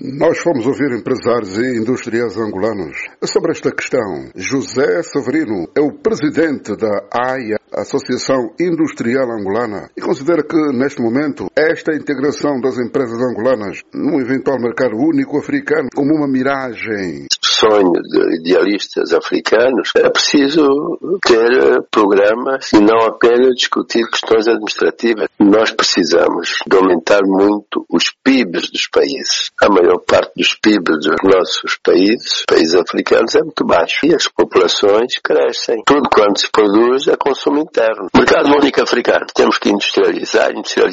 Nós fomos ouvir empresários e industriais angolanos sobre esta questão. José Severino é o presidente da AIA, Associação Industrial Angolana, e considera que, neste momento, esta integração das empresas angolanas num eventual mercado único africano como uma miragem. Sonho de idealistas africanos, é preciso ter programas e não apenas discutir questões administrativas. Nós precisamos de aumentar muito os PIBs dos países. A maior parte dos PIBs dos nossos países africanos, é muito baixo. E as populações crescem. Tudo quanto se produz é consumo interno. Mercado único africano. Temos que industrializar.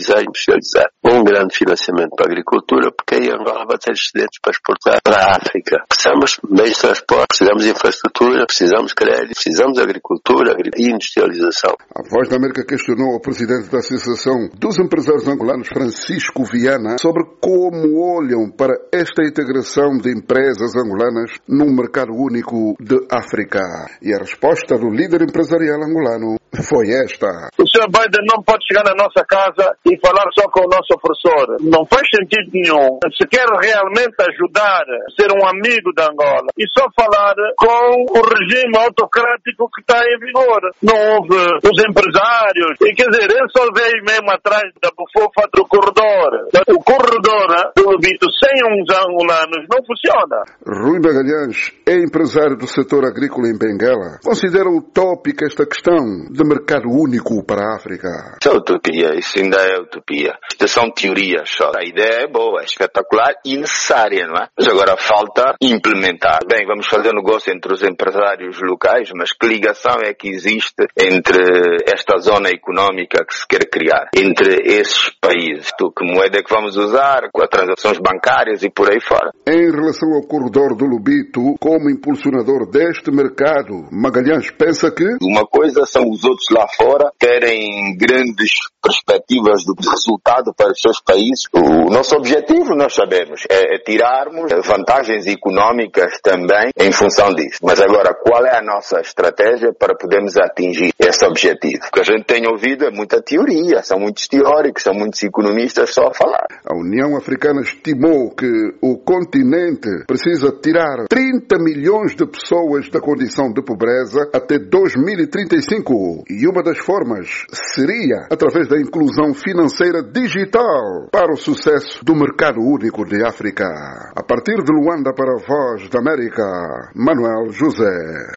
Um grande financiamento para a agricultura, porque aí Angola vai ter excedentes para exportar para a África. Precisamos de meios de transporte, precisamos de infraestrutura, precisamos de crédito, precisamos de agricultura e industrialização. A Voz da América questionou o presidente da Associação dos Empresários Angolanos, Francisco Viana, sobre como olham para esta integração de empresas angolanas num mercado único de África. E a resposta do líder empresarial angolano foi esta. O Sr. Biden não pode chegar na nossa casa e falar só com o nosso opressor. Não faz sentido nenhum. Se quer realmente ajudar, ser um amigo da Angola, e só falar com o regime autocrático que está em vigor. Não houve os empresários. E quer dizer, ele só veio mesmo atrás da bufofa do corredor. O corredor do Lubito sem uns angolanos não funciona. Rui Magalhães é empresário do setor agrícola em Benguela. Considera utópica esta questão de mercado único para a África. Isso é utopia, isso ainda é utopia. Isto são teorias só. A ideia é boa, é espetacular e necessária, não é? Mas agora falta implementar. Bem, vamos fazer negócio entre os empresários locais, mas que ligação é que existe entre esta zona económica que se quer criar, entre esses países? Que moeda é que vamos usar, com as transações bancárias e por aí fora? Em relação ao corredor do Lubito, como impulsionador deste mercado, Magalhães pensa que uma coisa são os outros lá fora terem grandes perspectivas de resultado para os seus países. O nosso objetivo, nós sabemos, é tirarmos vantagens económicas também em função disso. Mas agora, qual é a nossa estratégia para podermos atingir esse objetivo? O que a gente tem ouvido é muita teoria, são muitos teóricos, são muitos economistas só a falar. A União Africana estimou que o continente precisa tirar 30 milhões de pessoas da condição de pobreza até 2035. E uma das formas seria através da inclusão financeira digital para o sucesso do mercado único de África. A partir de Luanda para a Voz da América, Manuel José.